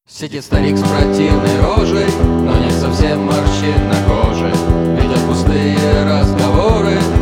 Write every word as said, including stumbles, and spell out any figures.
Сидит старик с противной рожей, но не совсем морщин на коже. Ведет пустые разговоры